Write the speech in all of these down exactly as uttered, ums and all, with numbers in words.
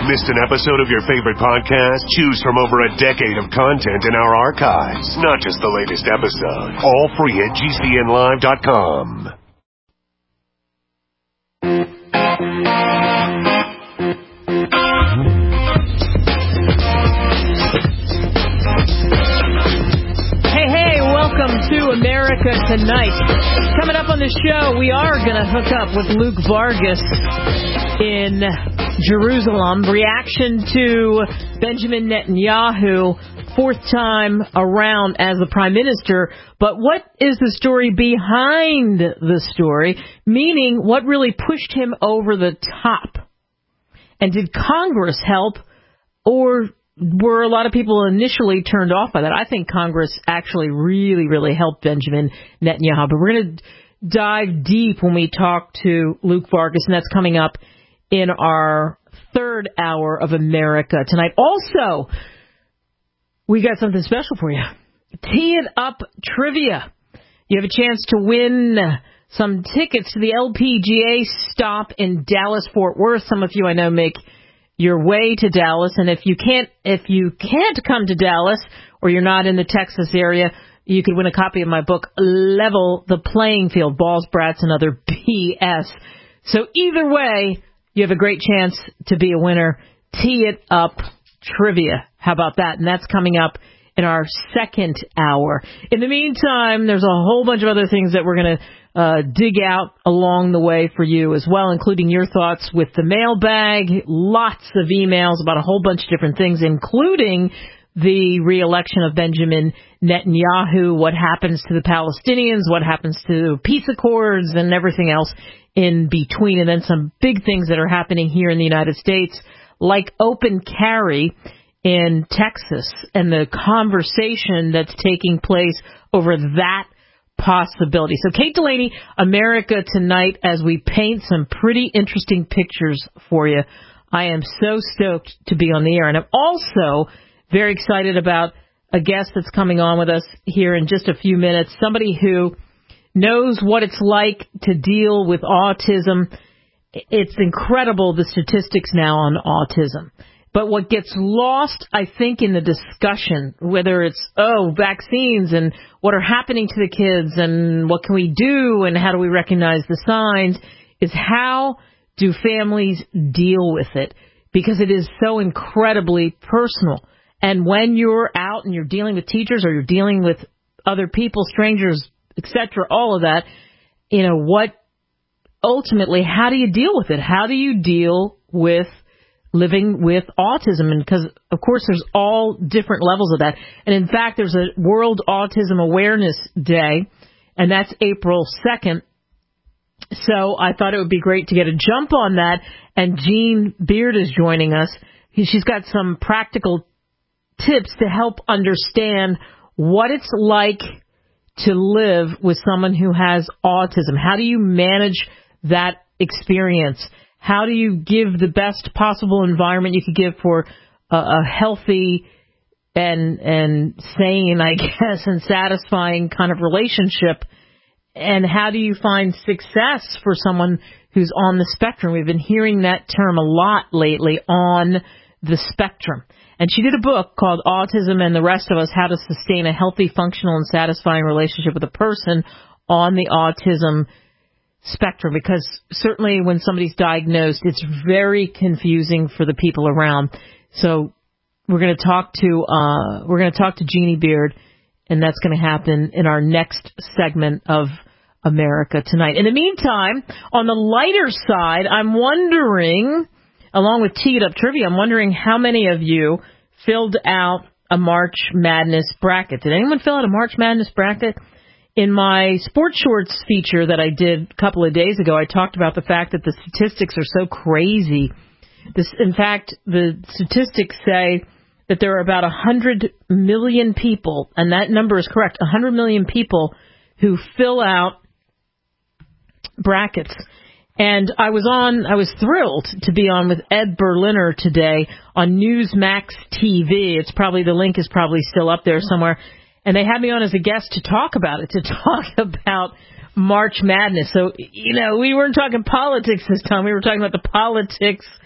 Missed an episode of your favorite podcast? Choose from over a decade of content in our archives, not just the latest episode. All free at G C N live dot com. Hey, hey, welcome to America Tonight. Coming up on the show, we are going to hook up with Luke Vargas in Jerusalem. Reaction to Benjamin Netanyahu, fourth time around as the prime minister. But what is the story behind the story? Meaning, what really pushed him over the top? And did Congress help, or were a lot of people initially turned off by that? I think Congress actually really, really helped Benjamin Netanyahu. But we're going to dive deep when we talk to Luke Vargas, and that's coming up in our third hour of America Tonight. Also, we got something special for you. Tee It Up Trivia. You have a chance to win some tickets to the L P G A stop in Dallas-Fort Worth. Some of you I know make your way to Dallas, and if you can't if you can't come to Dallas or you're not in the Texas area, you could win a copy of my book, Level the Playing Field, Balls, Brats, and Other B S. So either way, you have a great chance to be a winner. Tee It Up Trivia. How about that? And that's coming up in our second hour. In the meantime, there's a whole bunch of other things that we're going to uh, dig out along the way for you as well, including your thoughts with the mailbag, lots of emails about a whole bunch of different things, including the re-election of Benjamin Netanyahu, what happens to the Palestinians, what happens to peace accords, and everything else in between, and then some big things that are happening here in the United States, like open carry in Texas and the conversation that's taking place over that possibility. So Kate Delaney, America Tonight, as we paint some pretty interesting pictures for you. I am so stoked to be on the air, and I'm also very excited about a guest that's coming on with us here in just a few minutes, somebody who knows what it's like to deal with autism. It's incredible, the statistics now on autism. But what gets lost, I think, in the discussion, whether it's, oh, vaccines and what are happening to the kids and what can we do and how do we recognize the signs, is how do families deal with it? Because it is so incredibly personal. And when you're out and you're dealing with teachers or you're dealing with other people, strangers, et cetera, all of that, you know, what ultimately, how do you deal with it? How do you deal with living with autism? And because, of course, there's all different levels of that. And in fact, there's a World Autism Awareness Day, and that's April second. So I thought it would be great to get a jump on that. And Jean Beard is joining us. She's got some practical tips to help understand what it's like to live with someone who has autism. How do you manage that experience? How do you give the best possible environment you could give for a, a healthy and and sane, I guess, and satisfying kind of relationship? And how do you find success for someone who's on the spectrum? We've been hearing that term a lot lately, on the spectrum. And she did a book called Autism and the Rest of Us, How to Sustain a Healthy, Functional, and Satisfying Relationship with a Person on the Autism Spectrum. Because certainly when somebody's diagnosed, it's very confusing for the people around. So we're going to talk to uh, we're going to talk to Jeannie Beard, and that's going to happen in our next segment of America Tonight. In the meantime, on the lighter side, I'm wondering, along with Tee It Up Trivia, I'm wondering how many of you filled out a March Madness bracket. Did anyone fill out a March Madness bracket? In my Sports Shorts feature that I did a couple of days ago, I talked about the fact that the statistics are so crazy. This, in fact, the statistics say that there are about one hundred million people, and that number is correct, one hundred million people who fill out brackets. And I was on, I was thrilled to be on with Ed Berliner today on Newsmax T V. It's probably, the link is probably still up there somewhere. And they had me on as a guest to talk about it, to talk about March Madness. So, you know, we weren't talking politics this time. We were talking about the politics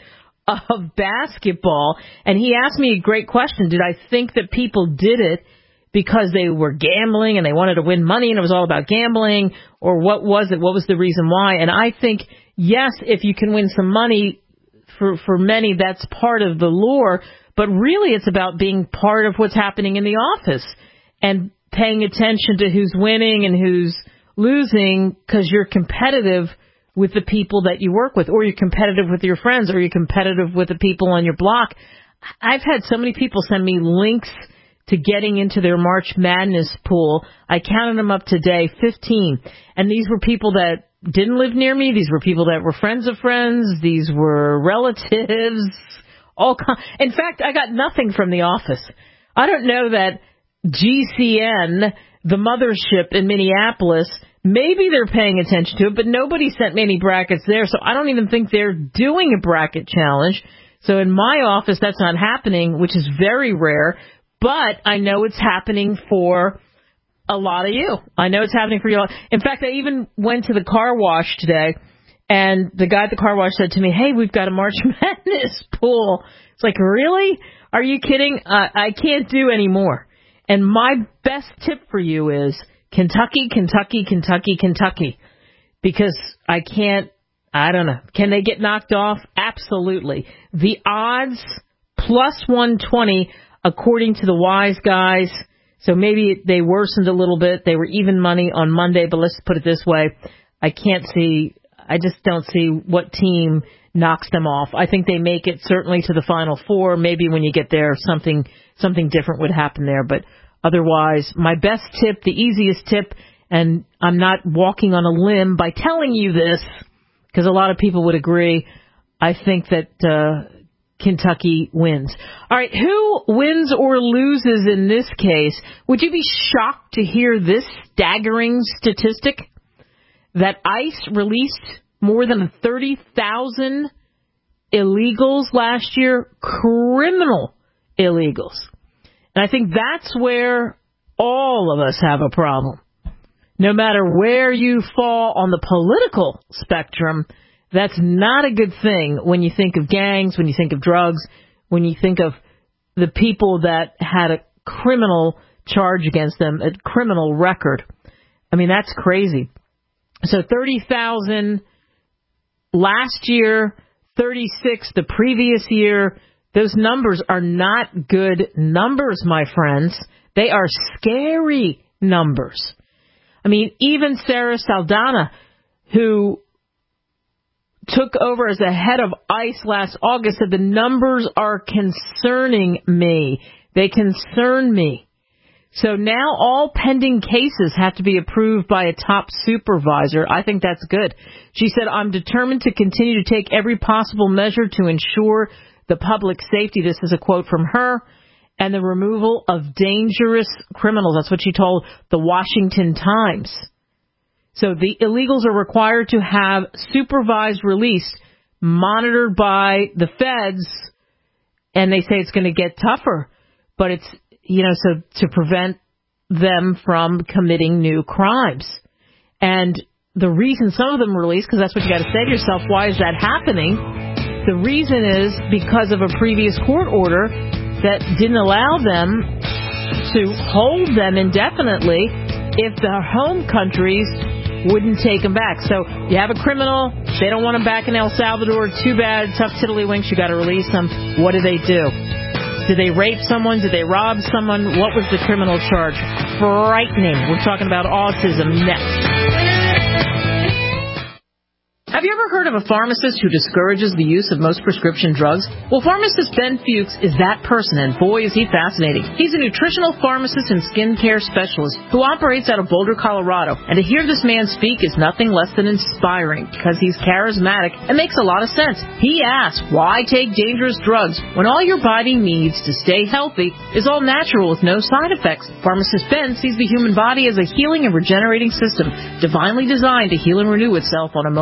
of basketball, and he asked me a great question. Did I think that people did it because they were gambling and they wanted to win money and it was all about gambling, or what was it? What was the reason why? And I think, yes, if you can win some money, for, for many, that's part of the lure, but really it's about being part of what's happening in the office and paying attention to who's winning and who's losing, because you're competitive with the people that you work with, or you're competitive with your friends, or you're competitive with the people on your block. I've had so many people send me links to getting into their March Madness pool. I counted them up today, fifteen. And these were people that didn't live near me. These were people that were friends of friends. These were relatives. All con- In fact, I got nothing from the office. I don't know that G C N, the mothership in Minneapolis, maybe they're paying attention to it, but nobody sent me any brackets there, so I don't even think they're doing a bracket challenge. So in my office, that's not happening, which is very rare, but I know it's happening for a lot of you. I know it's happening for you. In fact, I even went to the car wash today, and the guy at the car wash said to me, hey, we've got a March Madness pool. It's like, really? Are you kidding? Uh, I can't do any more. And my best tip for you is Kentucky, Kentucky, Kentucky, Kentucky. Because I can't, I don't know. Can they get knocked off? Absolutely. The odds, plus one twenty, according to the wise guys. So maybe they worsened a little bit. They were even money on Monday, but let's put it this way. I can't see, I just don't see what team knocks them off. I think they make it certainly to the Final Four. Maybe when you get there, something something different would happen there. But otherwise, my best tip, the easiest tip, and I'm not walking on a limb by telling you this, because a lot of people would agree, I think that uh, Kentucky wins. All right, who wins or loses in this case? Would you be shocked to hear this staggering statistic? That ICE released more than thirty thousand illegals last year, criminal illegals. And I think that's where all of us have a problem. No matter where you fall on the political spectrum, that's not a good thing when you think of gangs, when you think of drugs, when you think of the people that had a criminal charge against them, a criminal record. I mean, that's crazy. So thirty thousand last year, thirty-six the previous year. Those numbers are not good numbers, my friends. They are scary numbers. I mean, even Sarah Saldana, who took over as the head of ICE last August, said the numbers are concerning me. They concern me. So now all pending cases have to be approved by a top supervisor. I think that's good. She said, I'm determined to continue to take every possible measure to ensure the public safety. This is a quote from her. And the removal of dangerous criminals. That's what she told the Washington Times. So the illegals are required to have supervised release monitored by the feds. And they say it's going to get tougher. But it's, you know, so to prevent them from committing new crimes. And the reason some of them are released, because that's what you got to say to yourself, why is that happening? The reason is because of a previous court order that didn't allow them to hold them indefinitely if their home countries wouldn't take them back. So you have a criminal, they don't want them back in El Salvador, too bad, tough tiddlywinks, you got to release them. What do they do? Did they rape someone? Did they rob someone? What was the criminal charge? Frightening. We're talking about autism next. Have you ever heard of a pharmacist who discourages the use of most prescription drugs? Well, pharmacist Ben Fuchs is that person, and boy, is he fascinating. He's a nutritional pharmacist and skincare specialist who operates out of Boulder, Colorado. And to hear this man speak is nothing less than inspiring, because he's charismatic and makes a lot of sense. He asks, why take dangerous drugs when all your body needs to stay healthy is all natural with no side effects? Pharmacist Ben sees the human body as a healing and regenerating system, divinely designed to heal and renew itself on a moment-to-moment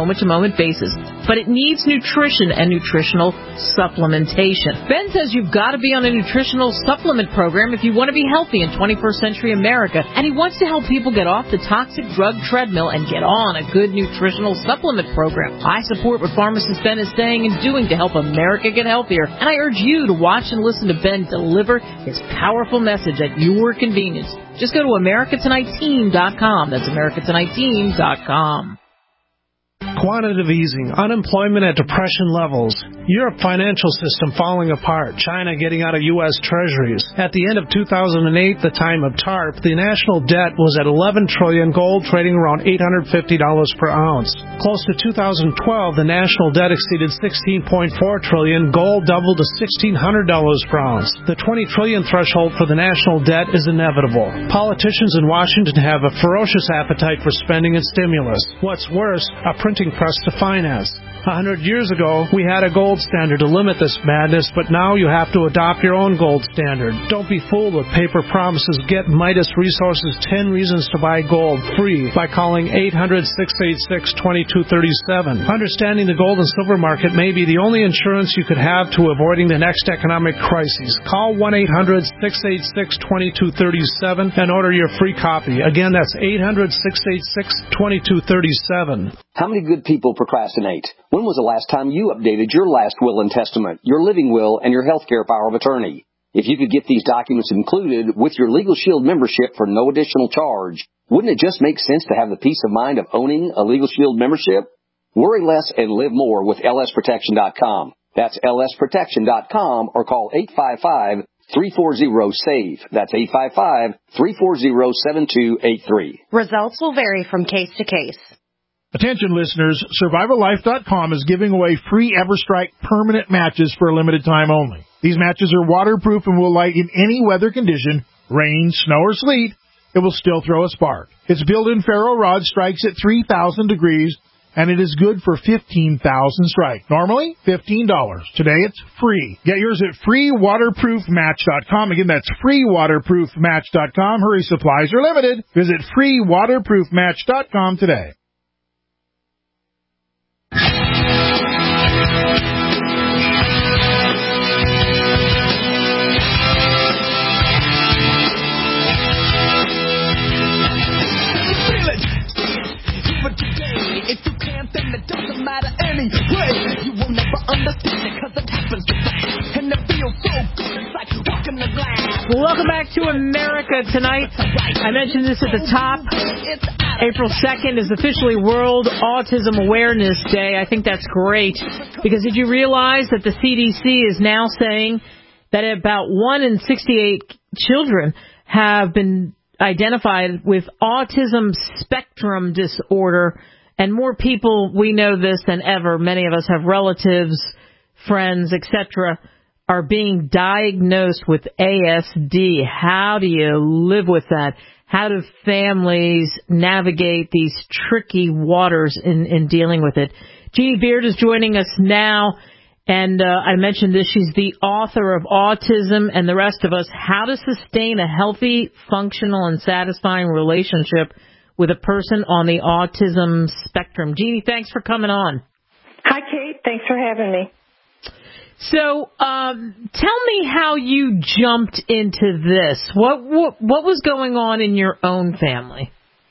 enrollment basis, but it needs nutrition and nutritional supplementation. Ben says you've got to be on a nutritional supplement program if you want to be healthy in twenty-first century America, and he wants to help people get off the toxic drug treadmill and get on a good nutritional supplement program. I support what pharmacist Ben is saying and doing to help America get healthier, and I urge you to watch and listen to Ben deliver his powerful message at your convenience. Just go to America Tonight Team dot com. That's America Tonight Team dot com. Quantitative easing, unemployment at depression levels, Europe financial system falling apart, China getting out of U S treasuries. At the end of two thousand eight, the time of TARP, the national debt was at eleven trillion dollars, gold trading around eight hundred fifty dollars per ounce. Close to two thousand twelve, the national debt exceeded sixteen point four trillion dollars, gold doubled to sixteen hundred dollars per ounce. The twenty trillion dollars threshold for the national debt is inevitable. Politicians in Washington have a ferocious appetite for spending and stimulus. What's worse, a printing press to finance. A hundred years ago, we had a gold standard to limit this madness, but now you have to adopt your own gold standard. Don't be fooled with paper promises. Get Midas Resources ten Reasons to Buy Gold free by calling eight hundred, six eight six, two two three seven. Understanding the gold and silver market may be the only insurance you could have to avoiding the next economic crisis. Call one eight hundred, six eight six, two two three seven and order your free copy. Again, that's eight hundred, six eight six, two two three seven. How many good people procrastinate? When was the last time you updated your last will and testament, your living will, and your health care power of attorney? If you could get these documents included with your Legal Shield membership for no additional charge, wouldn't it just make sense to have the peace of mind of owning a Legal Shield membership? Worry less and live more with L S protection dot com. That's L S protection dot com or call eight five five, three four zero, S A V E. That's eight five five, three four zero, seven two eight three. Results will vary from case to case. Attention listeners, Survivor Life dot com is giving away free EverStrike permanent matches for a limited time only. These matches are waterproof and will light in any weather condition, rain, snow, or sleet. It will still throw a spark. Its built-in ferro rod strikes at three thousand degrees, and it is good for fifteen thousand strikes. Normally, fifteen dollars. Today, it's free. Get yours at free waterproof match dot com. Again, that's free waterproof match dot com. Hurry, supplies are limited. Visit free waterproof match dot com today. If you can't, then it doesn't matter anyway. You will never understand it because it happens fast. And it feels so good, it's like walking the glass. Welcome back to America Tonight. I mentioned this at the top. April second is officially World Autism Awareness Day. I think that's great because did you realize that the C D C is now saying that about one in sixty-eight children have been identified with autism spectrum disorder, and more people, we know this than ever, many of us have relatives, friends, et cetera, are being diagnosed with A S D. How do you live with that? How do families navigate these tricky waters in, in dealing with it? Jeannie Beard is joining us now. And uh, I mentioned this, she's the author of Autism and the Rest of Us, How to Sustain a Healthy, Functional, and Satisfying Relationship with a Person on the Autism Spectrum. Jeannie, thanks for coming on. Hi, Kate. Thanks for having me. So um, tell me how you jumped into this. What, what, what was going on in your own family?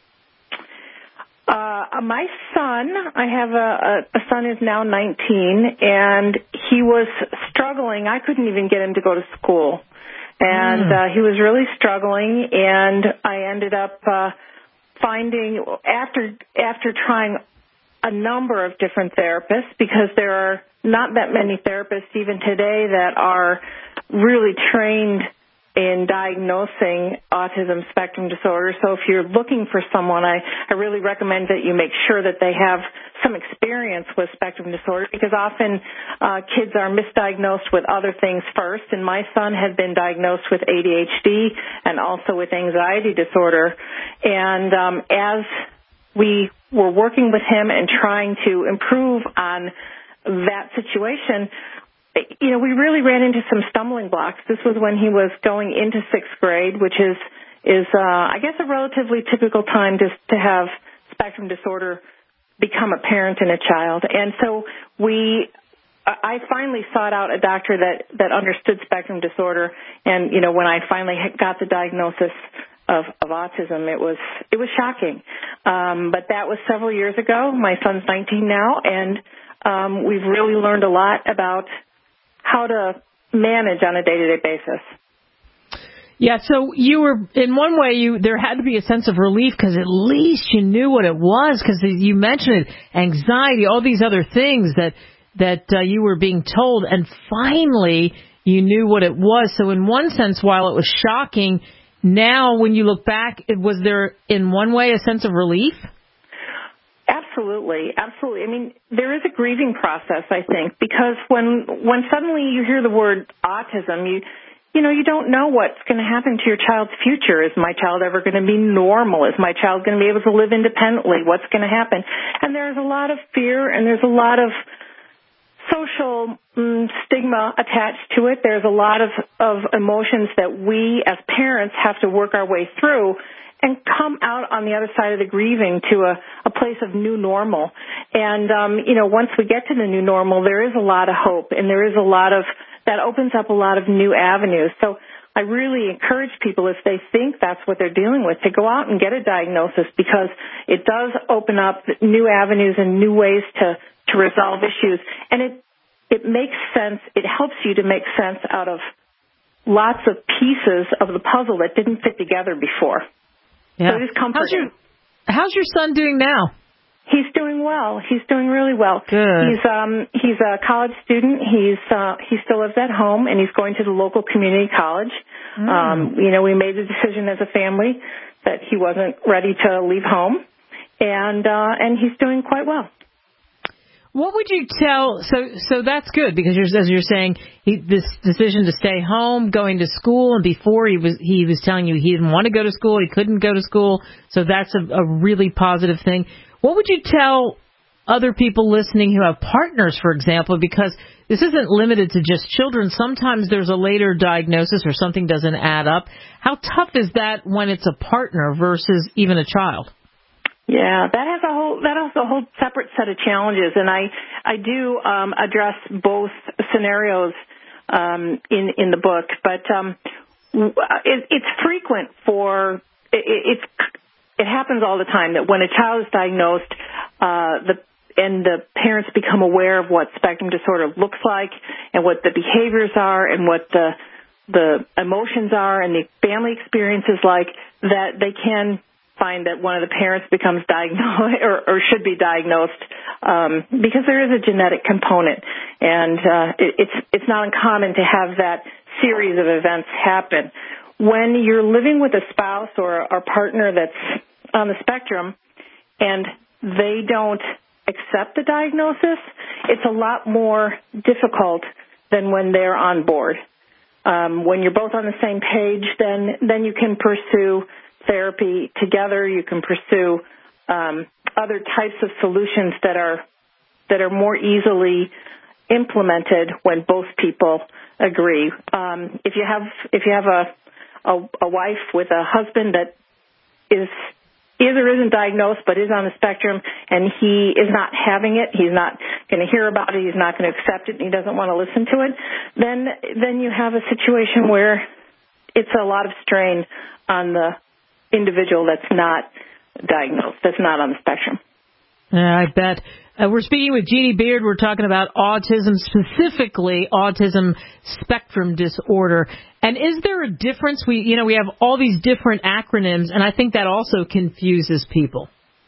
Uh, my son, I have a, a, a son who's now nineteen, and he was struggling. I couldn't even get him to go to school. And mm. uh, he was really struggling, and I ended up uh, finding, after after trying a number of different therapists, because there are not that many therapists even today that are really trained in diagnosing autism spectrum disorder. So if you're looking for someone, I, I really recommend that you make sure that they have some experience with spectrum disorder, because often uh, kids are misdiagnosed with other things first. And my son had been diagnosed with A D H D and also with anxiety disorder. And um, as we were working with him and trying to improve on that situation, you know, we really ran into some stumbling blocks. This was when he was going into sixth grade, which is, is uh, I guess, a relatively typical time to, to have spectrum disorder become a parent and a child. And so we, I finally sought out a doctor that, that understood spectrum disorder. And, you know, when I finally got the diagnosis of, of autism, it was, it was shocking. Um, but that was several years ago. My son's nineteen now, and um, we've really learned a lot about how to manage on a day-to-day basis. Yeah, so you were, in one way, you there had to be a sense of relief because at least you knew what it was, because you mentioned it, anxiety, all these other things that that uh, you were being told, and finally you knew what it was. So in one sense, while it was shocking, now when you look back, it, was there in one way a sense of relief? Absolutely, absolutely. I mean, there is a grieving process, I think, because when when suddenly you hear the word autism, you you know, you don't know what's going to happen to your child's future. Is my child ever going to be normal? Is my child going to be able to live independently? What's going to happen? And there's a lot of fear, and there's a lot of social um, stigma attached to it. There's a lot of, of emotions that we as parents have to work our way through and come out on the other side of the grieving to a, a place of new normal. And, um, you know, once we get to the new normal, there is a lot of hope, and there is a lot of, that opens up a lot of new avenues. So I really encourage people, if they think that's what they're dealing with, to go out and get a diagnosis, because it does open up new avenues and new ways to, to resolve issues. And it, it makes sense, it helps you to make sense out of lots of pieces of the puzzle that didn't fit together before. Yeah. So it is comforting. How's your, how's your son doing now? He's doing well. He's doing really well. Good. He's um he's a college student. He's uh he still lives at home, and he's going to the local community college. Mm. Um, you know, we made the decision as a family that he wasn't ready to leave home, and uh and he's doing quite well. What would you tell? So, so that's good, because you're, as you're saying, he, this decision to stay home, going to school, and before he was he was telling you he didn't want to go to school, he couldn't go to school. So that's a, a really positive thing. What would you tell other people listening who have partners, for example, because this isn't limited to just children. Sometimes there's a later diagnosis or something doesn't add up. How tough is that when it's a partner versus even a child? Yeah, that has a whole that has a whole separate set of challenges, and I I do um, address both scenarios um, in in the book. But um, it, it's frequent for it, it's it happens all the time that when a child is diagnosed, uh, the and the parents become aware of what spectrum disorder looks like and what the behaviors are and what the the emotions are and the family experience is like, that they can find that one of the parents becomes diagnosed or, or should be diagnosed um, because there is a genetic component, and uh, it, it's it's not uncommon to have that series of events happen. When you're living with a spouse or a partner that's on the spectrum and they don't accept the diagnosis, it's a lot more difficult than when they're on board. Um, when you're both on the same page, then then you can pursue therapy together. You can pursue um, other types of solutions that are that are more easily implemented when both people agree. Um, if you have if you have a, a a wife with a husband that is either isn't diagnosed but is on the spectrum, and he is not having it, he's not going to hear about it, he's not going to accept it, and he doesn't want to listen to it, then then you have a situation where it's a lot of strain on the individual that's not diagnosed, that's not on the spectrum. Yeah, I bet. Uh, we're speaking with Jeannie Beard. We're talking about autism, specifically autism spectrum disorder. And is there a difference? We, you know, we have all these different acronyms, and I think that also confuses people.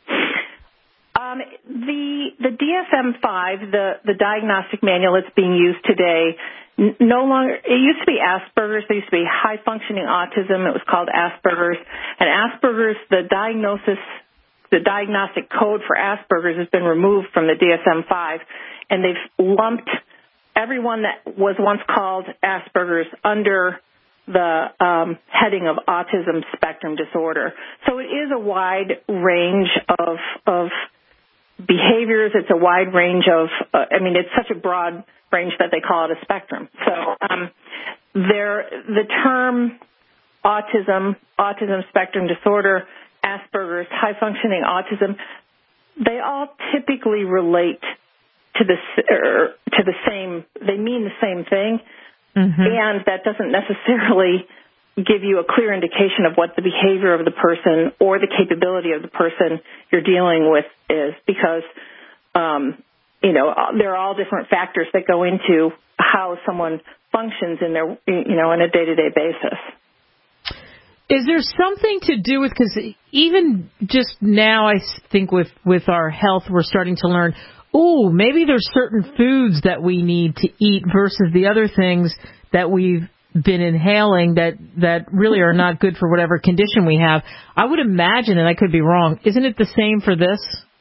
Um, the the D S M five, the the diagnostic manual that's being used today, n- no longer. It used to be Asperger's. There used to be high functioning autism. It was called Asperger's. And Asperger's, the diagnosis. The diagnostic code for Asperger's has been removed from the D S M five, and they've lumped everyone that was once called Asperger's under the um, heading of autism spectrum disorder. So it is a wide range of, of behaviors. It's a wide range of, uh, I mean, it's such a broad range that they call it a spectrum. So um, there, the term autism, autism spectrum disorder, Asperger's, high-functioning autism, they all typically relate to the er, to the same. They mean the same thing, mm-hmm. and that doesn't necessarily give you a clear indication of what the behavior of the person or the capability of the person you're dealing with is, because um, you know there are all different factors that go into how someone functions in their you know on a day-to-day basis. Is there something to do with, because even just now I think with, with our health we're starting to learn, oh, maybe there's certain foods that we need to eat versus the other things that we've been inhaling that, that really are not good for whatever condition we have. I would imagine, and I could be wrong, isn't it the same for this?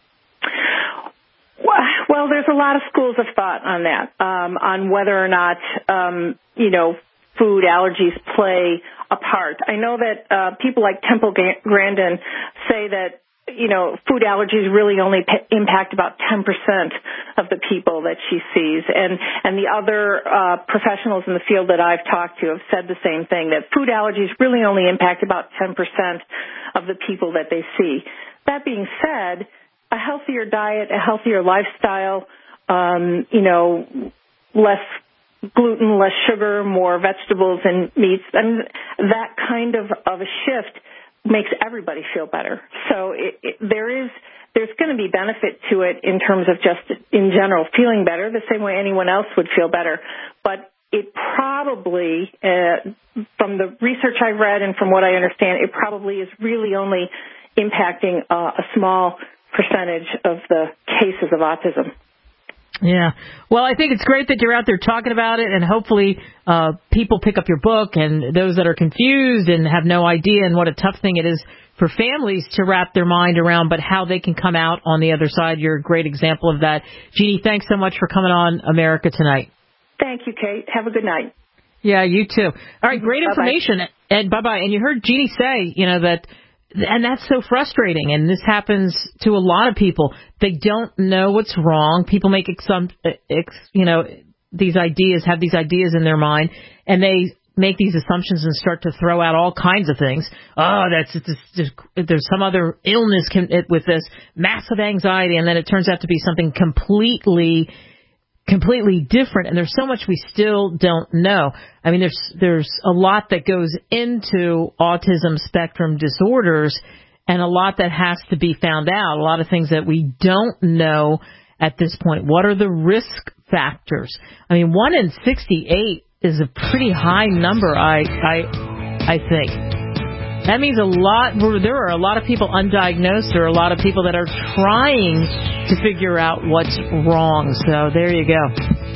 Well, there's a lot of schools of thought on that, um, on whether or not, um, you know, food allergies play a part. I know that uh, people like Temple Grandin say that, you know, food allergies really only p- impact about ten percent of the people that she sees. And, and the other uh, professionals in the field that I've talked to have said the same thing, that food allergies really only impact about ten percent of the people that they see. That being said, a healthier diet, a healthier lifestyle, um, you know, less gluten, less sugar, more vegetables and meats, and that kind of, of a shift makes everybody feel better. So it, it, there is there's going to be benefit to it in terms of just in general feeling better, the same way anyone else would feel better. But it probably, uh, from the research I've read and from what I understand, it probably is really only impacting uh, a small percentage of the cases of autism. Yeah. Well, I think it's great that you're out there talking about it, and hopefully uh, people pick up your book, and those that are confused and have no idea and what a tough thing it is for families to wrap their mind around, but how they can come out on the other side. You're a great example of that. Jeannie, thanks so much for coming on America Tonight. Thank you, Kate. Have a good night. Yeah, you too. All right, great information. Bye-bye. And bye-bye. And you heard Jeannie say, you know, that, and that's so frustrating, and this happens to a lot of people. They don't know what's wrong. People make some, ex, you know, these ideas, have these ideas in their mind, and they make these assumptions and start to throw out all kinds of things. Oh, that's just, just, there's some other illness can, with this, massive anxiety, and then it turns out to be something completely completely different, and there's so much we still don't know. I mean, there's there's a lot that goes into autism spectrum disorders, and a lot that has to be found out, a lot of things that we don't know at this point. What are the risk factors? I mean, one in sixty-eight is a pretty high number, I I I think. That means a lot, there are a lot of people undiagnosed. There are a lot of people that are trying to figure out what's wrong. So there you go.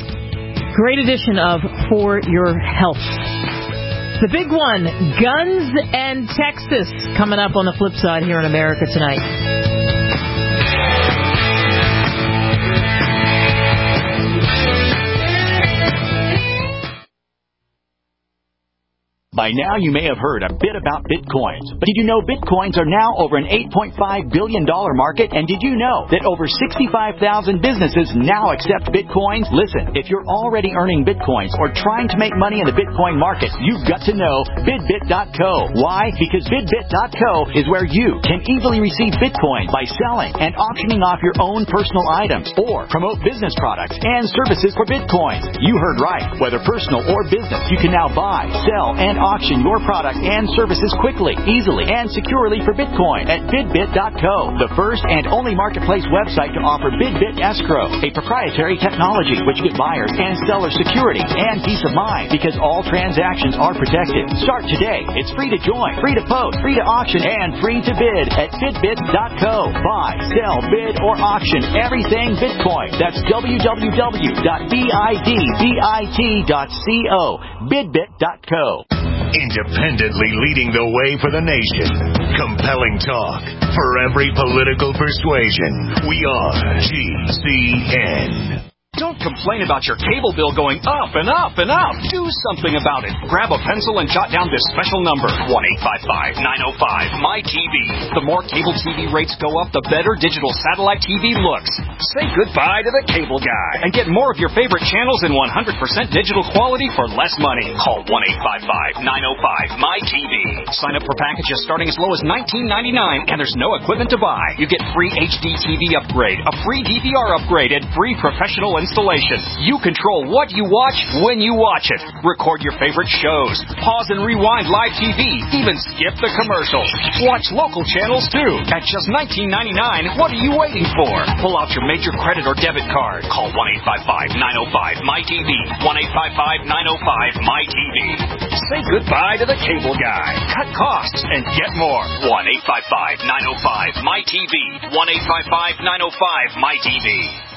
Great edition of For Your Health. The big one, guns and Texas, coming up on the flip side here in America Tonight. By now, you may have heard a bit about Bitcoins. But did you know Bitcoins are now over an eight point five billion dollars market? And did you know that over sixty-five thousand businesses now accept Bitcoins? Listen, if you're already earning Bitcoins or trying to make money in the Bitcoin market, you've got to know Bidbit dot co. Why? Because Bidbit dot co is where you can easily receive Bitcoin by selling and auctioning off your own personal items or promote business products and services for Bitcoins. You heard right. Whether personal or business, you can now buy, sell, and auction your product and services quickly, easily, and securely for Bitcoin at Bidbit dot co, the first and only marketplace website to offer Bidbit Escrow, a proprietary technology which gives buyers and sellers security and peace of mind because all transactions are protected. Start today. It's free to join, free to post, free to auction, and free to bid at Bidbit dot co. Buy, sell, bid, or auction everything Bitcoin. That's w w w dot bidbit dot co. Bidbit dot co. Independently leading the way for the nation. Compelling talk for every political persuasion. We are G C N. Don't complain about your cable bill going up and up and up. Do something about it. Grab a pencil and jot down this special number, one eight five five, nine oh five, M Y T V. The more cable T V rates go up, the better digital satellite T V looks. Say goodbye to the cable guy and get more of your favorite channels in one hundred percent digital quality for less money. Call one eight five five, nine oh five, M Y T V. Sign up for packages starting as low as nineteen ninety-nine, and there's no equipment to buy. You get free H D T V upgrade, a free D V R upgrade, and free professional installation. You control what you watch when you watch it. Record your favorite shows. Pause and rewind live T V. Even skip the commercials. Watch local channels too. At just nineteen ninety-nine, what are you waiting for? Pull out your major credit or debit card. Call one eight five five, nine oh five, M Y T V. one eight five five, nine oh five, M Y T V. Say goodbye to the cable guy. Cut costs and get more. one eight five five, nine oh five, M Y T V. one eight five five, nine oh five, M Y T V.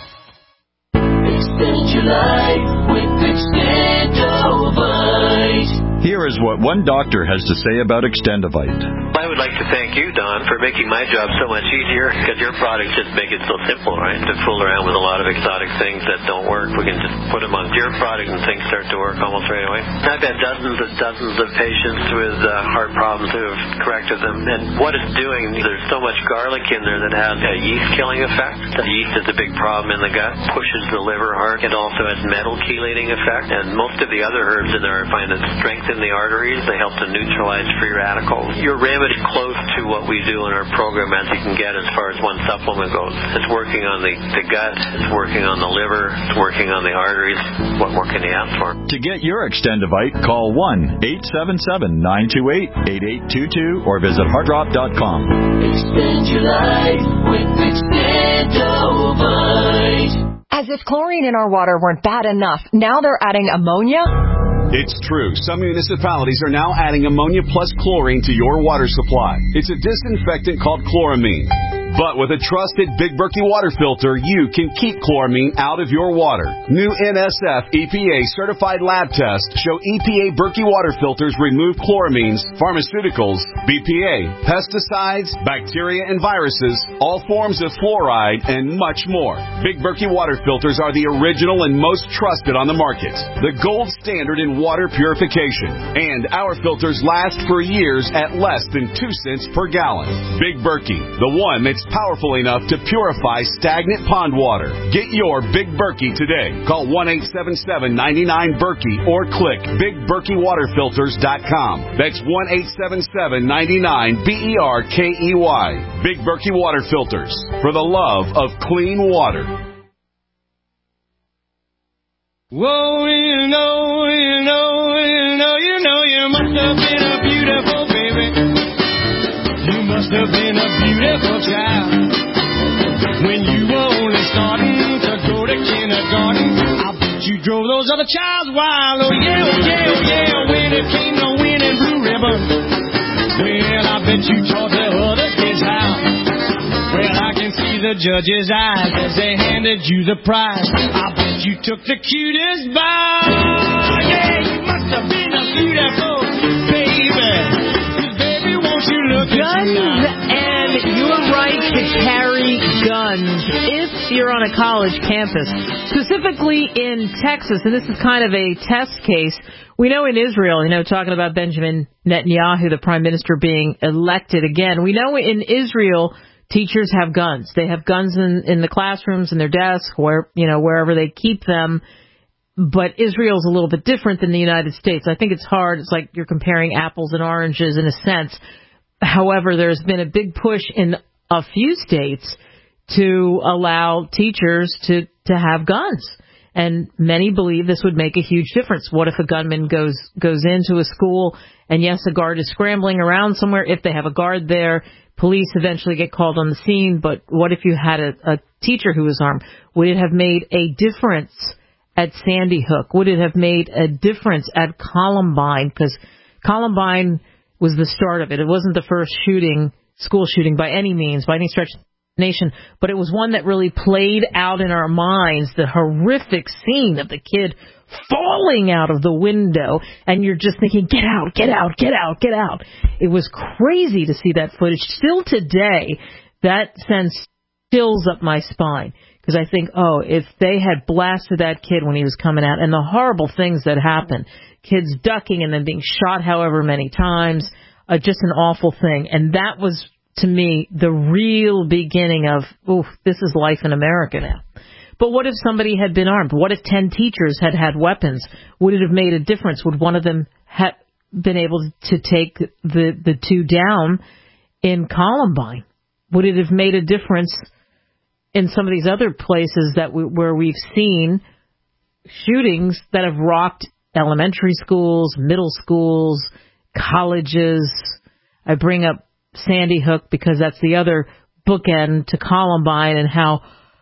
Extend your life with Extendovite. Here is what one doctor has to say about Extendovite. I would like to thank you, Don, for making my job so much easier, because your products just make it so simple, right? To fool around with a lot of exotic things that don't work, we can just put them on your product and things start to work almost right away. I've had dozens and dozens of patients with uh, heart problems who have corrected them, and what it's doing, there's so much garlic in there that has a yeast-killing effect. The yeast is a big problem in the gut, pushes the liver hard. It also has metal chelating effect, and most of the other herbs in there I find that strengthen the arteries. They help to neutralize free radicals. Your remedy close to what we do in our program as you can get as far as one supplement goes. It's working on the, the gut, it's working on the liver, it's working on the arteries. What more can you ask for? To get your Extendovite, call one eight seven seven, nine two eight, eight eight two two or visit heartdrop dot com. Extend your life with Extendovite. As if chlorine in our water weren't bad enough, now they're adding ammonia? It's true. Some municipalities are now adding ammonia plus chlorine to your water supply. It's a disinfectant called chloramine. But with a trusted Big Berkey water filter, you can keep chloramine out of your water. New N S F E P A certified lab tests show E P A Berkey water filters remove chloramines, pharmaceuticals, B P A, pesticides, bacteria and viruses, all forms of fluoride, and much more. Big Berkey water filters are the original and most trusted on the market. The gold standard in water purification. And our filters last for years at less than two cents per gallon. Big Berkey, the one that's powerful enough to purify stagnant pond water. Get your Big Berkey today. Call one eight seven seven, nine nine, Berkey or click big berkey water filters dot com. That's one eight seven seven, nine nine, B E R K E Y. Big Berkey Water Filters, for the love of clean water. Whoa, you know, you know, you know, you know, you must have been a beautiful baby. You must have been a beautiful child. When you were only starting to go to kindergarten, I bet you drove those other childs wild. Oh yeah, oh yeah, oh yeah, when it came to winning blue ribbon. Well, I bet you taught the other kids how. Well, I can see the judge's eyes as they handed you the prize. I bet you took the cutest bow. Yeah, you must have been a beautiful baby. Guns and your right to carry guns if you're on a college campus, specifically in Texas. And this is kind of a test case. We know in Israel, you know, talking about Benjamin Netanyahu, the prime minister, being elected again. We know in Israel, teachers have guns. They have guns in, in the classrooms, in their desks, where, you know, wherever they keep them. But Israel's a little bit different than the United States. I think it's hard. It's like you're comparing apples and oranges in a sense. However, there's been a big push in a few states to allow teachers to, to have guns. And many believe this would make a huge difference. What if a gunman goes goes into a school and, yes, a guard is scrambling around somewhere? If they have a guard there, police eventually get called on the scene. But what if you had a, a teacher who was armed? Would it have made a difference at Sandy Hook? Would it have made a difference at Columbine? Because Columbine was the start of it. It wasn't the first shooting, school shooting by any means, by any stretch of the nation, but it was one that really played out in our minds, the horrific scene of the kid falling out of the window, and you're just thinking, get out, get out, get out, get out. It was crazy to see that footage. Still today, that sends chills up my spine. because I think, oh, if they had blasted that kid when he was coming out, and the horrible things that happen, kids ducking and then being shot however many times, uh, just an awful thing. And that was, to me, the real beginning of, oof, this is life in America now. But what if somebody had been armed? What if ten teachers had had weapons? Would it have made a difference? Would one of them have been able to take the, the two down in Columbine? Would it have made a difference in some of these other places that we, where we've seen shootings that have rocked elementary schools, middle schools, colleges? I bring up Sandy Hook because that's the other bookend to Columbine, and how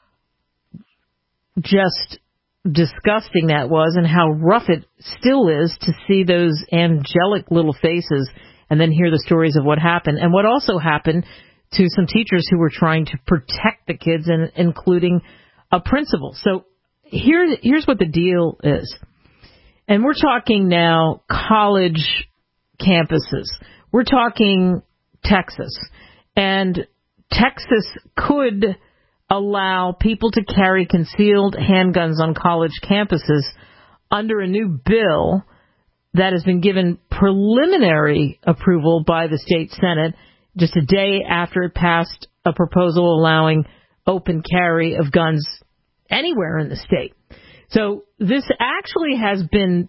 just disgusting that was, and how rough it still is to see those angelic little faces and then hear the stories of what happened, and what also happened to some teachers who were trying to protect the kids, and including a principal. So here, here's what the deal is. And we're talking now college campuses. We're talking Texas. And Texas could allow people to carry concealed handguns on college campuses under a new bill that has been given preliminary approval by the state Senate just a day after it passed a proposal allowing open carry of guns anywhere in the state. So this actually has been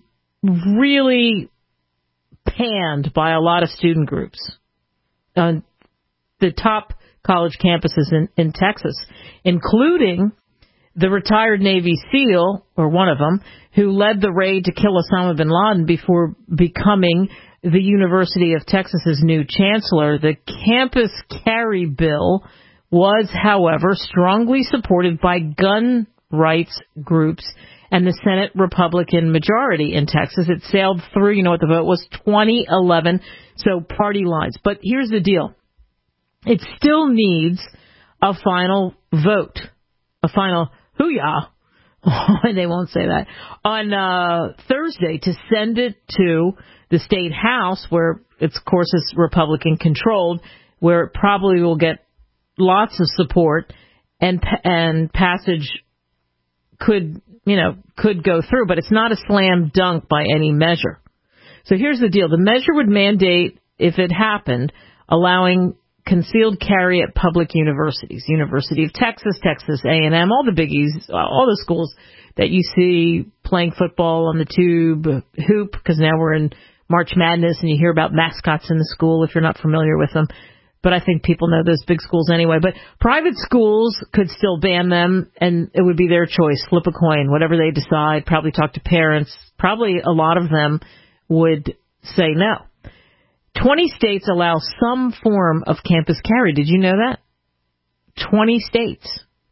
really panned by a lot of student groups on the top college campuses in, in Texas, including the retired Navy SEAL, or one of them, who led the raid to kill Osama bin Laden before becoming the University of Texas's new chancellor. The campus carry bill was, however, strongly supported by gun rights groups and the Senate Republican majority in Texas. It sailed through, you know what the vote was, twenty eleven, so party lines. But here's the deal. It still needs a final vote, a final hoo-yah, they won't say that, on uh, Thursday to send it to the state house, where it's, of course, is Republican controlled, where it probably will get lots of support, and and passage could, you know, could go through, but it's not a slam dunk by any measure. So here's the deal. The measure would mandate, if it happened, allowing concealed carry at public universities, University of Texas, Texas A and M, all the biggies, all the schools that you see playing football on the tube, hoop, because now we're in March Madness and you hear about mascots in the school if you're not familiar with them. But I think people know those big schools anyway. But private schools could still ban them, and it would be their choice. Flip a coin, whatever they decide. Probably talk to parents. Probably a lot of them would say no. twenty states allow some form of campus carry. Did you know that? twenty states.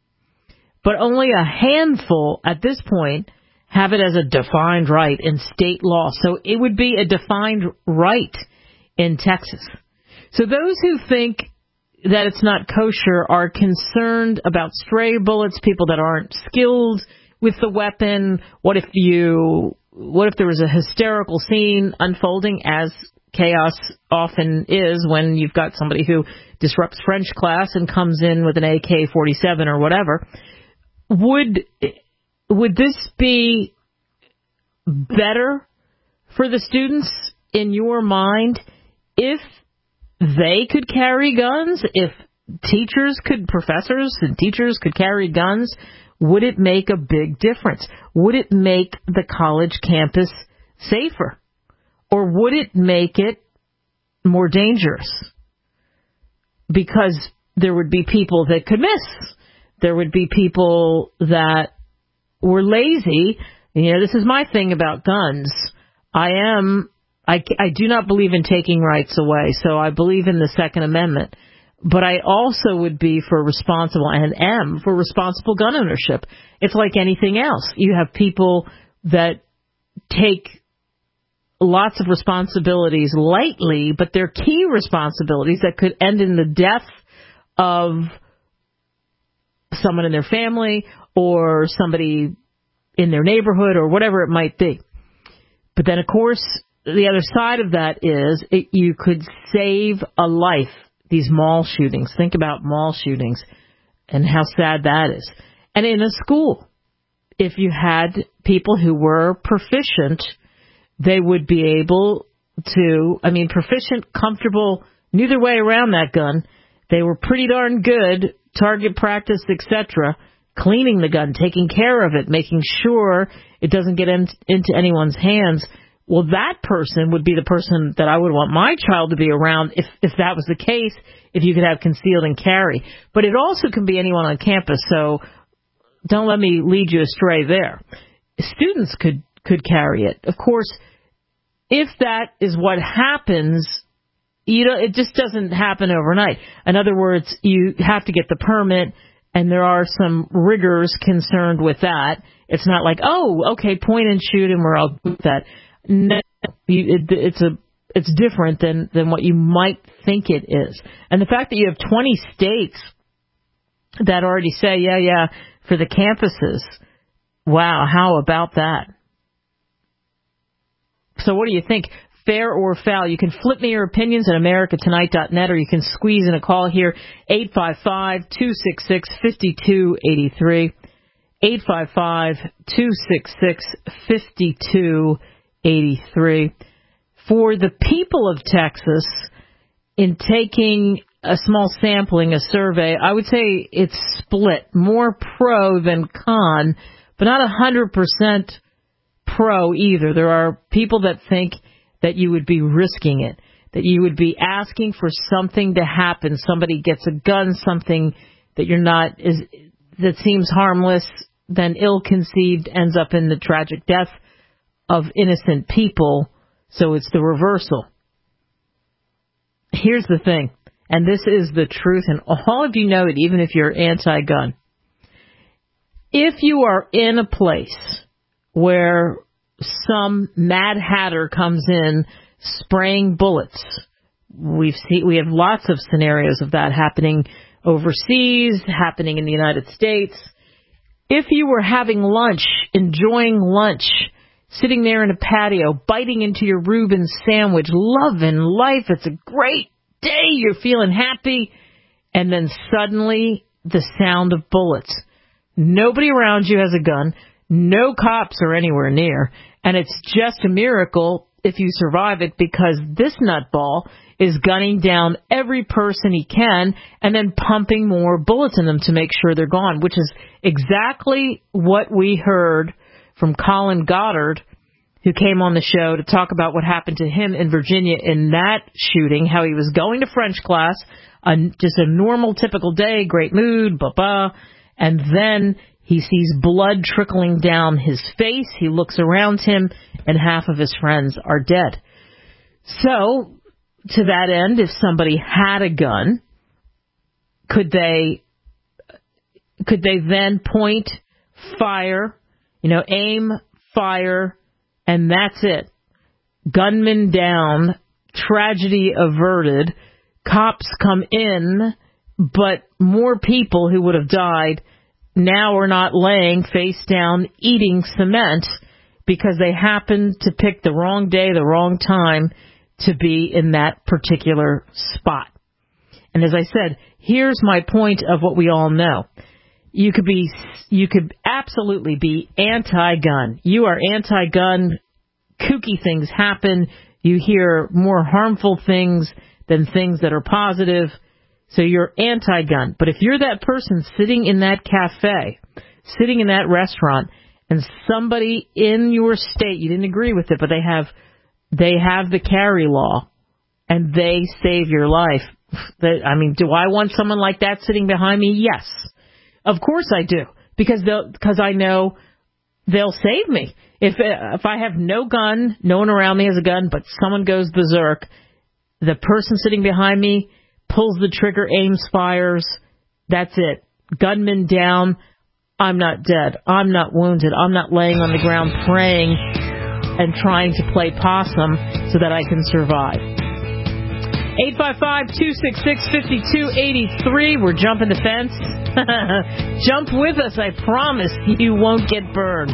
But only a handful at this point have it as a defined right in state law. So it would be a defined right in Texas. So those who think that it's not kosher are concerned about stray bullets, people that aren't skilled with the weapon. What if you, what if there was a hysterical scene unfolding, as chaos often is when you've got somebody who disrupts French class and comes in with an A K forty-seven or whatever? Would would this be better for the students in your mind if they could carry guns? If teachers could, professors and teachers could carry guns, would it make a big difference? Would it make the college campus safer? Or would it make it more dangerous? Because there would be people that could miss. There would be people that were lazy. You know, this is my thing about guns. I am, I, I do not believe in taking rights away, so I believe in the Second Amendment. But I also would be for responsible, and am for responsible gun ownership. It's like anything else. You have people that take lots of responsibilities lightly, but they're key responsibilities that could end in the death of someone in their family or somebody in their neighborhood or whatever it might be. But then, of course, the other side of that is it, you could save a life. These mall shootings. Think about mall shootings and how sad that is. And in a school, if you had people who were proficient, they would be able to, I mean, proficient, comfortable, knew their way around that gun. They were pretty darn good, target practice, et cetera, cleaning the gun, taking care of it, making sure it doesn't get in, into anyone's hands. Well, that person would be the person that I would want my child to be around if, if that was the case, if you could have concealed and carry. But it also can be anyone on campus, so don't let me lead you astray there. Students could, could carry it. Of course, if that is what happens, you know, it just doesn't happen overnight. In other words, you have to get the permit, and there are some rigors concerned with that. It's not like, oh, okay, point and shoot, and we're all with that. No, you, it, it's a it's different than, than what you might think it is. And the fact that you have twenty states that already say, yeah, yeah, for the campuses, wow, how about that? So what do you think? Fair or foul? You can flip me your opinions at america tonight dot net, or you can squeeze in a call here, eight five five, two six six, five two eight three, eight five five, two six six, five two eight three. For the people of Texas, in taking a small sampling, a survey, I would say it's split, more pro than con, but not one hundred percent pro either. There are people that think that you would be risking it, that you would be asking for something to happen. Somebody gets a gun, something that you're not, is that seems harmless, then ill-conceived, ends up in the tragic death of innocent people. So it's the reversal. Here's the thing, and this is the truth, and all of you know it, even if you're anti-gun. If you are in a place where some Mad Hatter comes in spraying bullets, we've seen, we have lots of scenarios of that happening overseas, happening in the United States. If you were having lunch, enjoying lunch, sitting there in a patio, biting into your Reuben sandwich, loving life, it's a great day, you're feeling happy, and then suddenly the sound of bullets. Nobody around you has a gun, no cops are anywhere near, and it's just a miracle if you survive it, because this nutball is gunning down every person he can and then pumping more bullets in them to make sure they're gone, which is exactly what we heard from Colin Goddard, who came on the show to talk about what happened to him in Virginia in that shooting, how he was going to French class, a, just a normal, typical day, great mood, blah-blah, and then he sees blood trickling down his face. He looks around him, and half of his friends are dead. So, to that end, if somebody had a gun, could they could they then point, fire, you know, aim, fire, and that's it? Gunman down, tragedy averted, cops come in, but more people who would have died now are not laying face down eating cement because they happened to pick the wrong day, the wrong time to be in that particular spot. And as I said, here's my point of what we all know. You could be, you could absolutely be anti-gun. You are anti-gun. Kooky things happen. You hear more harmful things than things that are positive. So you're anti-gun. But if you're that person sitting in that cafe, sitting in that restaurant, and somebody in your state, you didn't agree with it, but they have they have the carry law, and they save your life. I mean, do I want someone like that sitting behind me? Yes. Of course I do. Because they'll, because I know they'll save me. If if I have no gun, no one around me has a gun, but someone goes berserk, the person sitting behind me pulls the trigger, aims, fires, that's it. Gunman down, I'm not dead. I'm not wounded. I'm not laying on the ground praying and trying to play possum so that I can survive. eight five five, two six six, five two eight three. We're jumping the fence. Jump with us. I promise you won't get burned.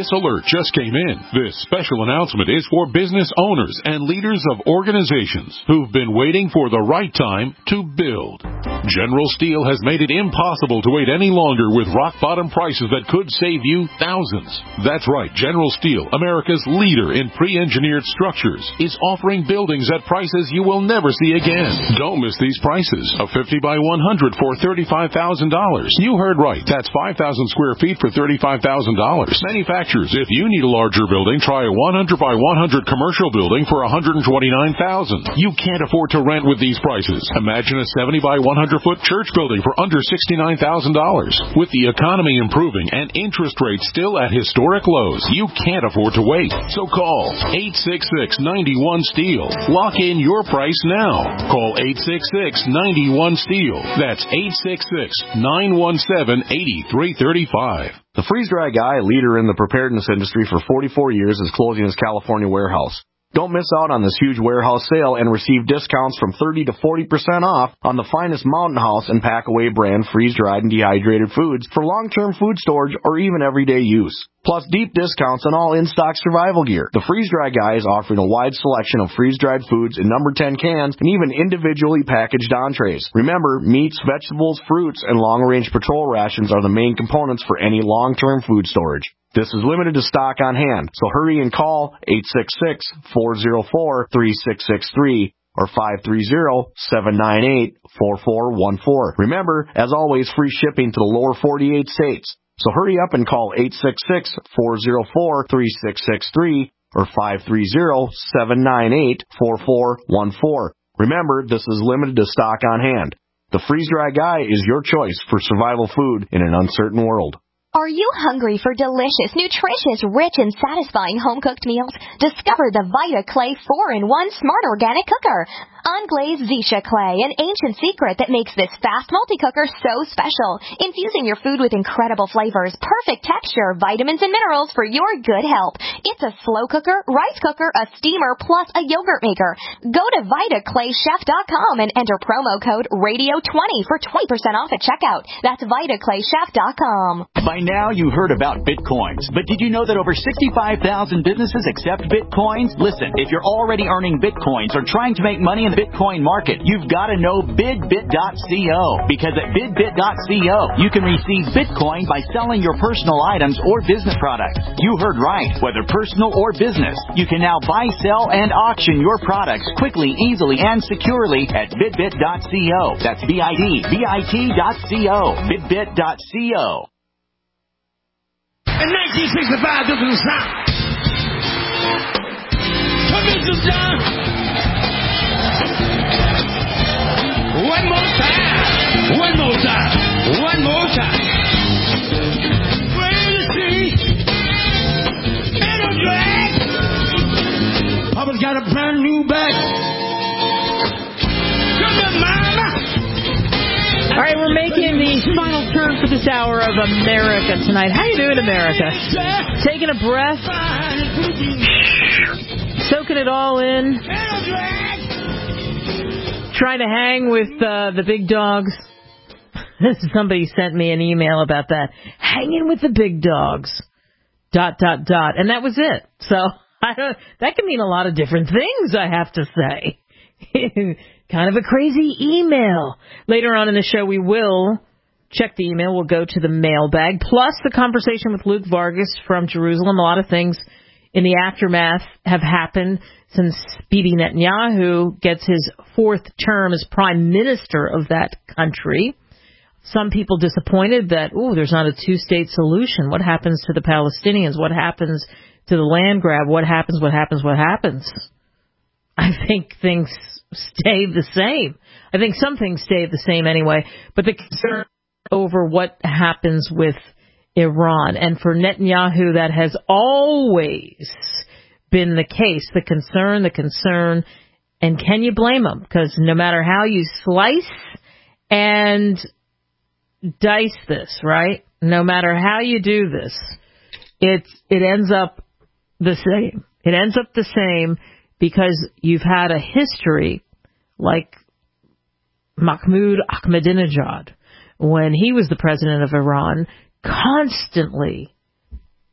alert just came in. This special announcement is for business owners and leaders of organizations who've been waiting for the right time to build. General Steel has made it impossible to wait any longer with rock-bottom prices that could save you thousands. That's right, General Steel, America's leader in pre-engineered structures, is offering buildings at prices you will never see again. Don't miss these prices. A fifty by one hundred for thirty-five thousand dollars. You heard right. That's five thousand square feet for thirty-five thousand dollars. Manufacturers, if you need a larger building, try a one hundred by one hundred commercial building for one hundred twenty-nine thousand dollars. You can't afford to rent with these prices. Imagine a seventy by one hundred foot church building for under sixty-nine thousand dollars. With the economy improving and interest rates still at historic lows, you can't afford to wait. So call eight six six, nine one, STEEL. Lock in your price now. Call eight six six, nine one, STEEL. That's eight six six, nine one seven, eight three three five. The freeze-dry guy, leader in the preparedness industry for forty-four years, is closing his California warehouse. Don't miss out on this huge warehouse sale and receive discounts from thirty to forty percent off on the finest Mountain House and Packaway brand freeze-dried and dehydrated foods for long-term food storage or even everyday use. Plus deep discounts on all in-stock survival gear. The Freeze-Dry Guy is offering a wide selection of freeze-dried foods in number ten cans and even individually packaged entrees. Remember, meats, vegetables, fruits, and long-range patrol rations are the main components for any long-term food storage. This is limited to stock on hand, so hurry and call eight six six, four zero four, three six six three or five three zero, seven nine eight, four four one four. Remember, as always, free shipping to the lower forty-eight states. So hurry up and call eight six six, four zero four, three six six three or five three zero, seven nine eight, four four one four. Remember, this is limited to stock on hand. The Freeze-Dry Guy is your choice for survival food in an uncertain world. Are you hungry for delicious, nutritious, rich, and satisfying home-cooked meals? Discover the Vita Clay four in one Smart Organic Cooker. Unglazed Zisha Clay, an ancient secret that makes this fast multi-cooker so special. Infusing your food with incredible flavors, perfect texture, vitamins, and minerals for your good health. It's a slow cooker, rice cooker, a steamer, plus a yogurt maker. Go to Vita Clay Chef dot com and enter promo code radio twenty for twenty percent off at checkout. That's Vita Clay Chef dot com. By now, you heard about Bitcoins, but did you know that over sixty-five thousand businesses accept Bitcoins? Listen, if you're already earning Bitcoins or trying to make money in the Bitcoin market, you've got to know bidbit dot co, because at bidbit dot co, you can receive Bitcoin by selling your personal items or business products. You heard right. Whether personal or business, you can now buy, sell, and auction your products quickly, easily, and securely at bidbit dot co. That's B I D B I T dot co. bidbit dot co. In nineteen sixty-five, this was a sound. Come in, John. One more time. One more time. One more time. Where the street ain't no drag. Papa's got a brand new bag. Come on, mama. All right, we're making the final turn for this hour of America tonight. How you doing, America? Taking a breath, soaking it all in, trying to hang with uh, the big dogs. Somebody sent me an email about that. Hanging with the big dogs. Dot, dot, dot. And that was it. So I don't, that can mean a lot of different things, I have to say. Kind of a crazy email. Later on in the show, we will check the email. We'll go to the mailbag, plus the conversation with Luke Vargas from Jerusalem. A lot of things in the aftermath have happened since Bibi Netanyahu gets his fourth term as prime minister of that country. Some people disappointed that, ooh, there's not a two-state solution. What happens to the Palestinians? What happens to the land grab? What happens, what happens, what happens? I think things stay the same. I think some things stay the same anyway. But the concern over what happens with Iran. And for Netanyahu, that has always been the case. The concern, the concern. And can you blame him? Because no matter how you slice and dice this, right? No matter how you do this, it, it ends up the same. It ends up the same. Because you've had a history like Mahmoud Ahmadinejad, when he was the president of Iran, constantly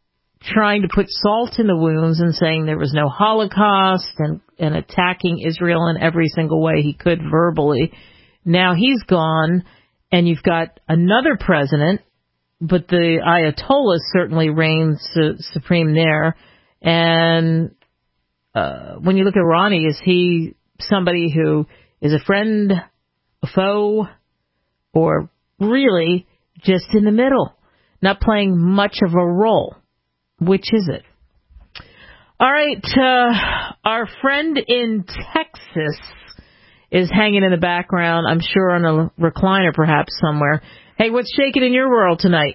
trying to put salt in the wounds and saying there was no Holocaust and, and attacking Israel in every single way he could verbally. Now he's gone, and you've got another president, but the Ayatollah certainly reigns su- supreme there. And uh, when you look at Ronnie, is he somebody who is a friend, a foe, or really just in the middle, not playing much of a role? Which is it? All right, uh, our friend in Texas is hanging in the background, I'm sure on a recliner perhaps somewhere. Hey, what's shaking in your world tonight?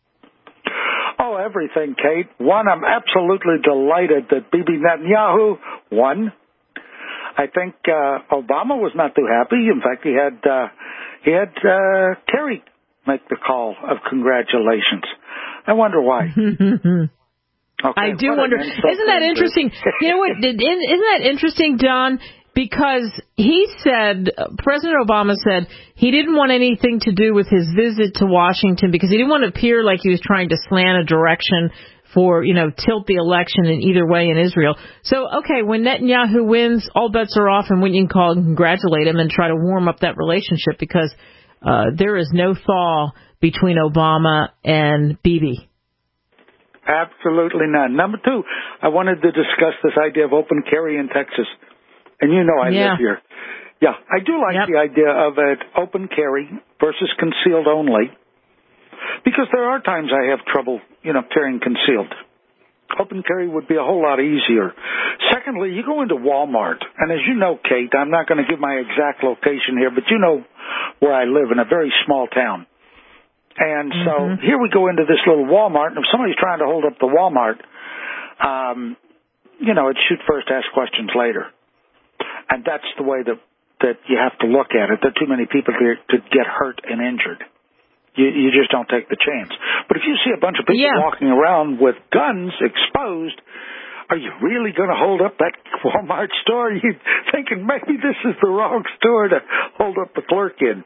Oh, everything, Kate. One, I'm absolutely delighted that Bibi Netanyahu won. I think uh, Obama was not too happy. In fact, he had uh, he had uh, Kerry make the call of congratulations. I wonder why. Okay, I do wonder. Isn't that interesting? You know what? Isn't that interesting, Don? Because he said, President Obama said he didn't want anything to do with his visit to Washington because he didn't want to appear like he was trying to slant a direction for, you know, tilt the election in either way in Israel. So, okay, when Netanyahu wins, all bets are off, and when you can call and congratulate him and try to warm up that relationship because uh, there is no thaw between Obama and Bibi. Absolutely none. Number two, I wanted to discuss this idea of open carry in Texas. And you know I yeah. live here. Yeah, I do like yep. the idea of an open carry versus concealed only, because there are times I have trouble, you know, carrying concealed. Open carry would be a whole lot easier. Secondly, you go into Walmart, and as you know, Kate, I'm not going to give my exact location here, but you know where I live, in a very small town. And so mm-hmm. here we go into this little Walmart, and if somebody's trying to hold up the Walmart, um, you know, it should first ask questions later. And that's the way that, that you have to look at it. There are too many people here to get hurt and injured. You, you just don't take the chance. But if you see a bunch of people yeah. walking around with guns exposed, are you really going to hold up that Walmart store? Are you thinking maybe this is the wrong store to hold up the clerk in?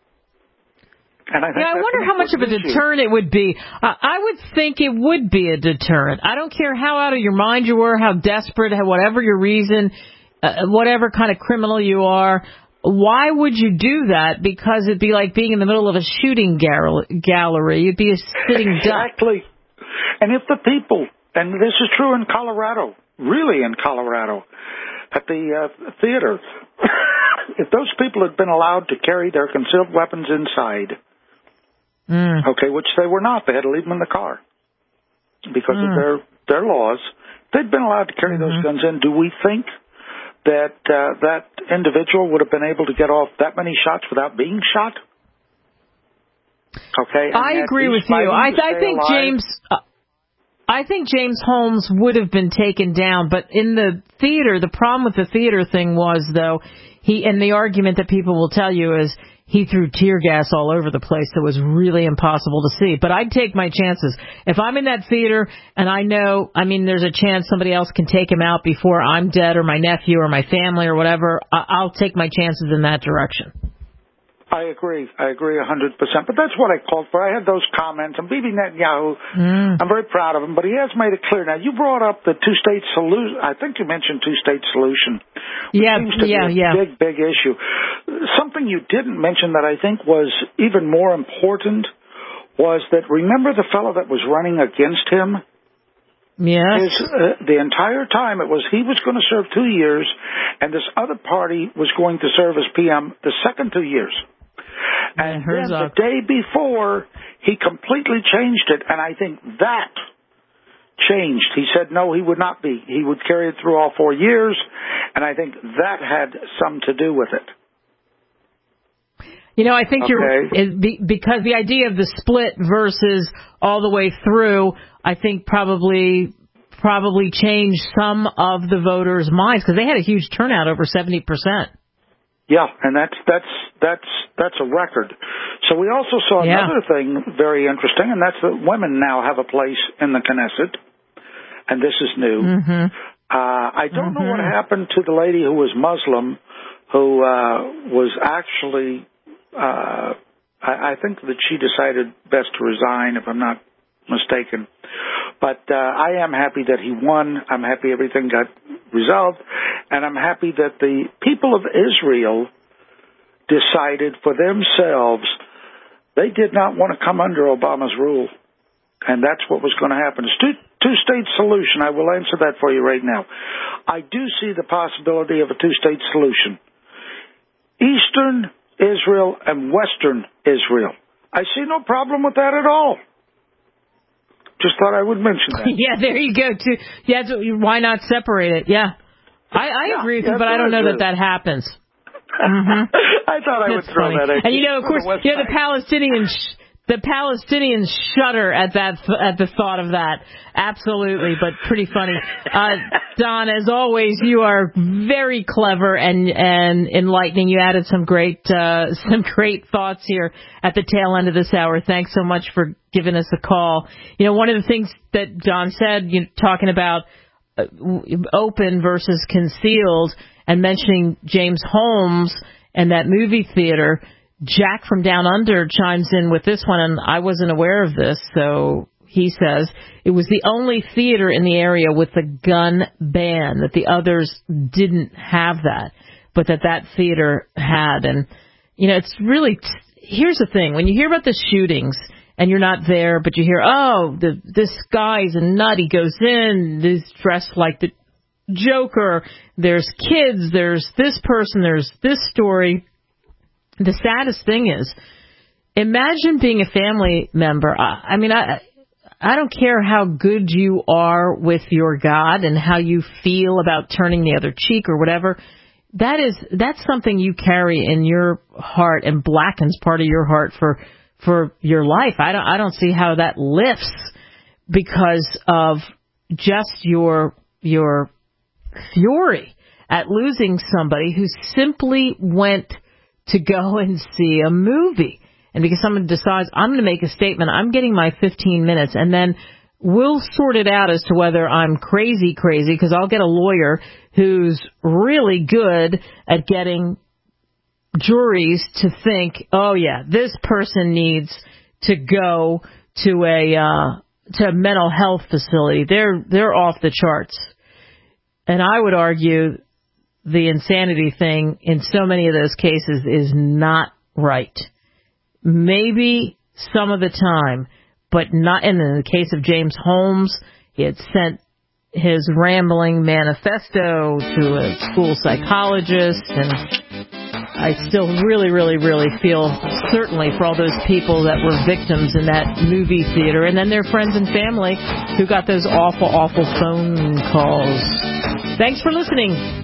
And I, think yeah, I wonder how much of a deterrent it would be. Uh, I would think it would be a deterrent. I don't care how out of your mind you were, how desperate, how whatever your reason, uh, whatever kind of criminal you are. Why would you do that? Because it'd be like being in the middle of a shooting gal- gallery. You'd be a sitting duck. Exactly. And if the people, and this is true in Colorado, really in Colorado, at the uh, theater, if those people had been allowed to carry their concealed weapons inside, mm. okay, which they were not, they had to leave them in the car because mm. of their, their laws, they'd been allowed to carry mm-hmm. those guns in. Do we think that uh, that individual would have been able to get off that many shots without being shot? Okay, I agree with you. I, I think alive. James, uh, I think James Holmes would have been taken down, but in the theater, the problem with the theater thing was though he, and the argument that people will tell you is he threw tear gas all over the place that was really impossible to see. But I'd take my chances. If I'm in that theater and I know, I mean, there's a chance somebody else can take him out before I'm dead or my nephew or my family or whatever, I'll take my chances in that direction. I agree. I agree one hundred percent. But that's what I called for. I had those comments. And Bibi Netanyahu, mm. I'm very proud of him, but he has made it clear. Now, you brought up the two-state solution. I think you mentioned two-state solution. Which yeah, seems to yeah, be a yeah. big, big issue. Something you didn't mention that I think was even more important was that, remember the fellow that was running against him? Yes. His, uh, the entire time it was he was going to serve two years, and this other party was going to serve as P M the second two years. And then the day before, he completely changed it, and I think that changed. He said no, he would not be. He would carry it through all four years, and I think that had some to do with it. You know, I think okay. you're, because the idea of the split versus all the way through, I think probably probably changed some of the voters' minds, because they had a huge turnout, over seventy percent. Yeah, and that's that's that's that's a record. So we also saw yeah. another thing very interesting, and that's that women now have a place in the Knesset, and this is new. Mm-hmm. Uh, I don't mm-hmm. know what happened to the lady who was Muslim, who uh, was actually, uh, I, I think that she decided best to resign, if I'm not mistaken. But uh, I am happy that he won. I'm happy everything got resolved. And I'm happy that the people of Israel decided for themselves they did not want to come under Obama's rule. And that's what was going to happen. It's two, two-state solution. I will answer that for you right now. I do see the possibility of a two-state solution. Eastern Israel and Western Israel. I see no problem with that at all. Just thought I would mention that. Yeah, there you go. Too. Yeah, why not separate it? Yeah. I, I yeah, agree with you, but I don't know that that happens. Mm-hmm. I thought I That's would throw funny. that at And, you know, of course, the you know, the Palestinians... The Palestinians shudder at that at the thought of that. Absolutely, but pretty funny. Uh, Don, as always, you are very clever and and enlightening. You added some great uh, some great thoughts here at the tail end of this hour. Thanks so much for giving us a call. You know, one of the things that Don said, you know, talking about uh, open versus concealed, and mentioning James Holmes and that movie theater. Jack from Down Under chimes in with this one, and I wasn't aware of this, so he says it was the only theater in the area with a gun ban, that the others didn't have that, but that that theater had. And, you know, it's really, here's the thing, when you hear about the shootings, and you're not there, but you hear, oh, the, this guy's a nut, he goes in, he's dressed like the Joker, there's kids, there's this person, there's this story. The saddest thing is, imagine being a family member. I, I mean, I I don't care how good you are with your God and how you feel about turning the other cheek or whatever. That is that's something you carry in your heart and blackens part of your heart for for your life. I don't I don't see how that lifts because of just your your fury at losing somebody who simply went to go and see a movie. And because someone decides, I'm going to make a statement, I'm getting my fifteen minutes, and then we'll sort it out as to whether I'm crazy, crazy, because I'll get a lawyer who's really good at getting juries to think, oh, yeah, this person needs to go to a uh, to a mental health facility. They're they're off the charts. And I would argue the insanity thing in so many of those cases is not right. Maybe some of the time, but not. And in the case of James Holmes, he had sent his rambling manifesto to a school psychologist, and I still really, really, really feel, certainly for all those people that were victims in that movie theater, and then their friends and family who got those awful, awful phone calls. Thanks for listening.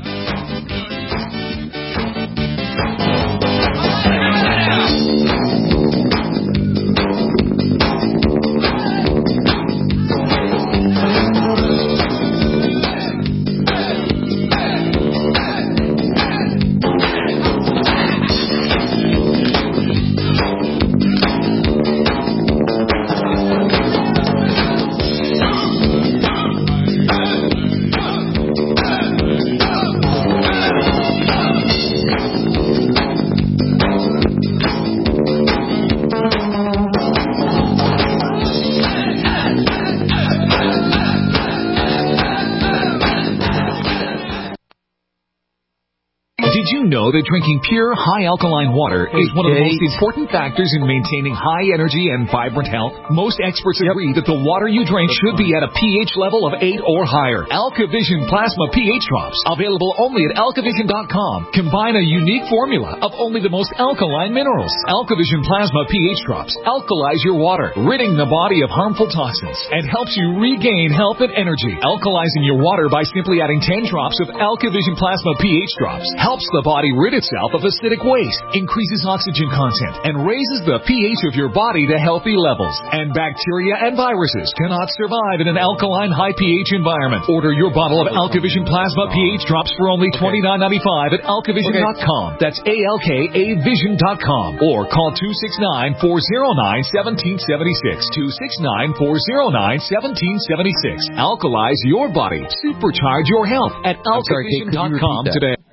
Know that drinking pure, high-alkaline water is one of the most important factors in maintaining high energy and vibrant health. Most experts agree that the water you drink should be at a pH level of eight or higher. AlkaVision Plasma pH Drops, available only at alkavision dot com, combine a unique formula of only the most alkaline minerals. AlkaVision Plasma pH Drops alkalize your water, ridding the body of harmful toxins, and helps you regain health and energy. Alkalizing your water by simply adding ten drops of AlkaVision Plasma pH Drops helps the body rid itself of acidic waste, increases oxygen content, and raises the pH of your body to healthy levels. And bacteria and viruses cannot survive in an alkaline high pH environment. Order your bottle of AlkaVision Plasma pH Drops for only twenty-nine ninety-five at alkavision dot com. That's A L K A vision dot com. Or call two six nine, four oh nine, one seven seven six. two six nine, four oh nine, one seven seven six. Alkalize your body. Supercharge your health at alkavision dot com today.